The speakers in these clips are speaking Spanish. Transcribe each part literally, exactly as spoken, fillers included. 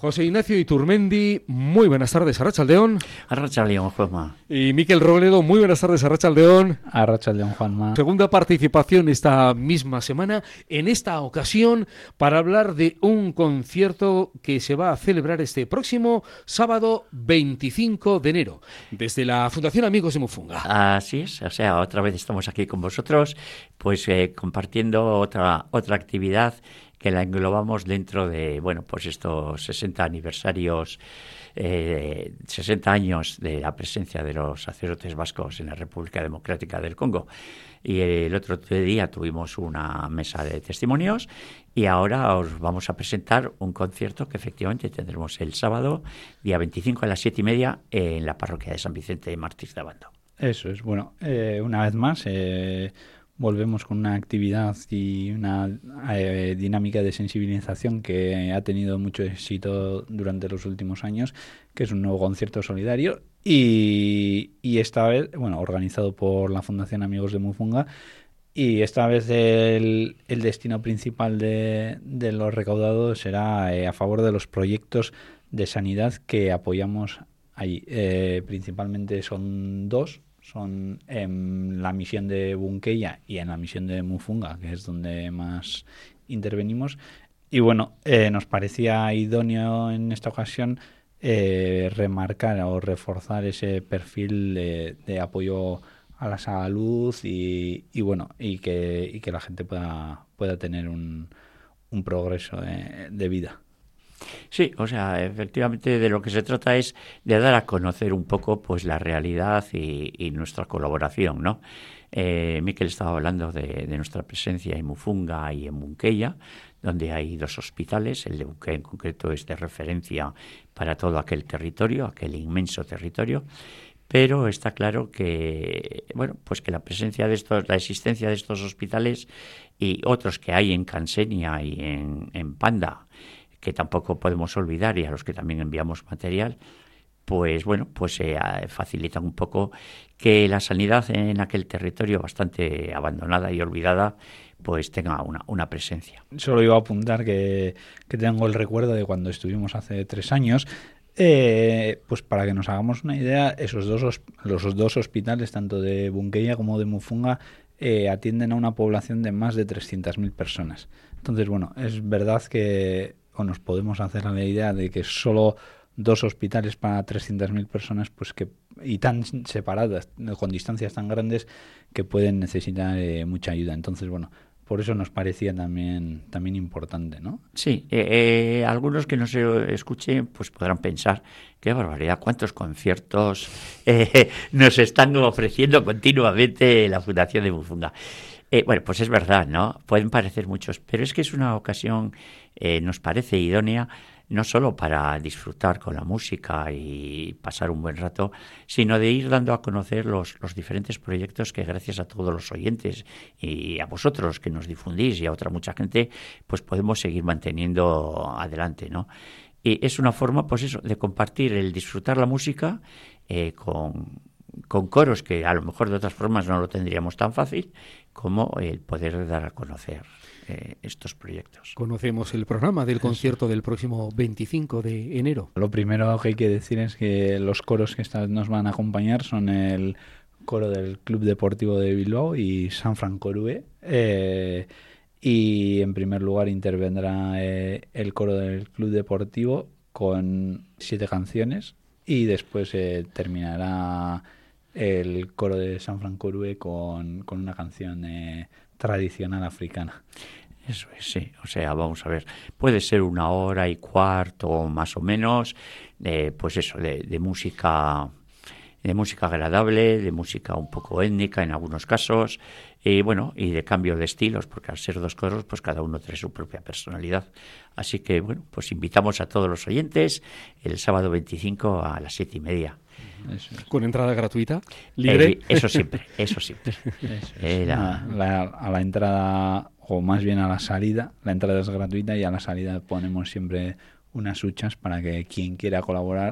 José Ignacio Iturmendi, muy buenas tardes, Arratsaldeon. Arratsaldeon, Juanma. Y Miquel Robledo, muy buenas tardes, Arratsaldeon. Arratsaldeon, Juanma. Segunda participación esta misma semana, en esta ocasión para hablar de un concierto que se va a celebrar este próximo sábado veinticinco de enero, desde la Fundación Amigos de Mufunga. Así es, o sea, otra vez estamos aquí con vosotros, pues eh, compartiendo otra, otra actividad que la englobamos dentro de, bueno, pues estos sesenta aniversarios, eh, sesenta años de la presencia de los sacerdotes vascos en la República Democrática del Congo. Y el otro día tuvimos una mesa de testimonios y ahora os vamos a presentar un concierto que efectivamente tendremos el sábado, día veinticinco a las siete y media, en la parroquia de San Vicente de Mártir de Abando. Eso es, bueno, eh, una vez más... Eh... Volvemos con una actividad y una eh, dinámica de sensibilización que ha tenido mucho éxito durante los últimos años, que es un nuevo concierto solidario y, y esta vez, bueno, organizado por la Fundación Amigos de Mufunga, y esta vez el, el destino principal de, de los recaudados será eh, a favor de los proyectos de sanidad que apoyamos ahí. Eh, principalmente son dos. Son en la misión de Bunkeya y en la misión de Mufunga, que es donde más intervenimos. Y bueno, eh, nos parecía idóneo en esta ocasión eh, remarcar o reforzar ese perfil de, de apoyo a la salud y, y bueno, y que, y que la gente pueda, pueda tener un, un progreso de, de vida. Sí, o sea, efectivamente de lo que se trata es de dar a conocer un poco pues la realidad y, y nuestra colaboración, ¿no? Eh, Miquel estaba hablando de, de nuestra presencia en Mufunga y en Bunkeya, donde hay dos hospitales. El de Bunkeya en concreto es de referencia para todo aquel territorio, aquel inmenso territorio. Pero está claro que, bueno, pues que la presencia de estos, la existencia de estos hospitales y otros que hay en Cansenia y en, en Panda, que tampoco podemos olvidar y a los que también enviamos material, pues bueno, pues eh, facilitan un poco que la sanidad en aquel territorio bastante abandonada y olvidada pues tenga una, una presencia. Solo iba a apuntar que, que tengo el recuerdo de cuando estuvimos hace tres años, eh, pues para que nos hagamos una idea, esos dos los dos hospitales, tanto de Bunkeya como de Mufunga, eh, atienden a una población de más de trescientas mil personas. Entonces, bueno, es verdad que o nos podemos hacer la idea de que solo dos hospitales para trescientas mil personas, pues que y tan separadas, con distancias tan grandes, que pueden necesitar eh, mucha ayuda. Entonces, bueno, por eso nos parecía también también importante, ¿no? Sí, eh, eh, algunos que nos escuchen pues podrán pensar, qué barbaridad, cuántos conciertos eh, nos están ofreciendo continuamente la Fundación de Mufunga. Eh, bueno, pues es verdad, ¿no? Pueden parecer muchos, pero es que es una ocasión, eh, nos parece idónea, no solo para disfrutar con la música y pasar un buen rato, sino de ir dando a conocer los, los diferentes proyectos que gracias a todos los oyentes y a vosotros que nos difundís y a otra mucha gente, pues podemos seguir manteniendo adelante, ¿no? Y es una forma, pues eso, de compartir el disfrutar la música eh, con... con coros que a lo mejor de otras formas no lo tendríamos tan fácil, como el poder dar a conocer eh, estos proyectos. Conocemos el programa del concierto del próximo veinticinco de enero. Lo primero que hay que decir es que los coros que esta vez nos van a acompañar son el coro del Club Deportivo de Bilbao y San Francorue, eh, y en primer lugar intervendrá eh, el coro del Club Deportivo con siete canciones y después eh, terminará el coro de San Francorue con, con una canción eh, tradicional africana. Eso es, sí. O sea, vamos a ver, puede ser una hora y cuarto más o menos, eh, pues eso, de, de música, de música agradable, de música un poco étnica en algunos casos, y bueno, y de cambio de estilos, porque al ser dos coros, pues cada uno trae su propia personalidad. Así que bueno, pues invitamos a todos los oyentes el sábado veinticinco a las siete y media. Eso es. ¿Con entrada gratuita? ¿Libre? Eh, eso siempre, eso siempre. Eso es. Eh, la... La, a la entrada, o más bien a la salida, la entrada es gratuita y a la salida ponemos siempre unas huchas para que quien quiera colaborar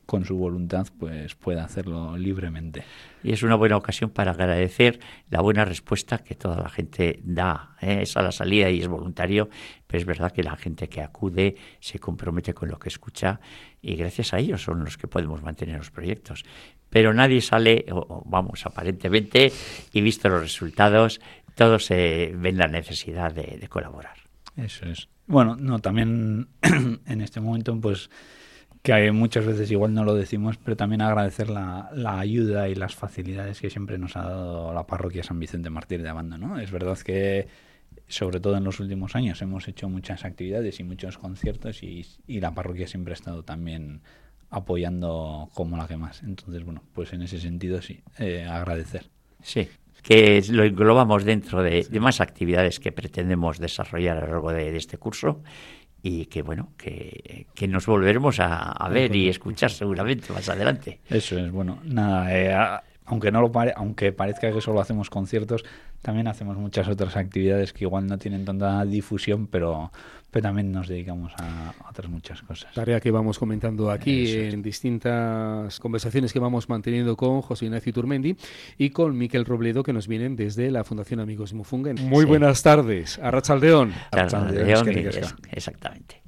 con su voluntad, pues pueda hacerlo libremente. Y es una buena ocasión para agradecer la buena respuesta que toda la gente da. ¿eh? Es a la salida y es voluntario, pero es verdad que la gente que acude se compromete con lo que escucha y gracias a ellos son los que podemos mantener los proyectos. Pero nadie sale, o vamos, aparentemente, y visto los resultados, todos eh, ven la necesidad de, de colaborar. Eso es. Bueno, no, también en este momento, pues, que hay muchas veces igual no lo decimos, pero también agradecer la, la ayuda y las facilidades que siempre nos ha dado la parroquia San Vicente Mártir de Abando, ¿no? Es verdad que, sobre todo en los últimos años, hemos hecho muchas actividades y muchos conciertos y, y la parroquia siempre ha estado también apoyando como la que más. Entonces, bueno, pues en ese sentido sí, eh, agradecer. Sí, que lo englobamos dentro de, de más actividades que pretendemos desarrollar a lo largo de, de este curso. Y que, bueno, que, que nos volveremos a, a ver y escuchar seguramente más adelante. Eso es, bueno, nada, eh, a, aunque no lo pare, aunque parezca que solo hacemos conciertos, también hacemos muchas otras actividades que igual no tienen tanta difusión, pero, pero también nos dedicamos a, a otras muchas cosas. Tarea que vamos comentando aquí Eso es. en distintas conversaciones que vamos manteniendo con José Ignacio Iturmendi y con Miquel Robledo, que nos vienen desde la Fundación Amigos Mufunga. Muy Sí. buenas tardes, Arratsaldeon. Claro, Arratsaldeon, León, es que es- exactamente.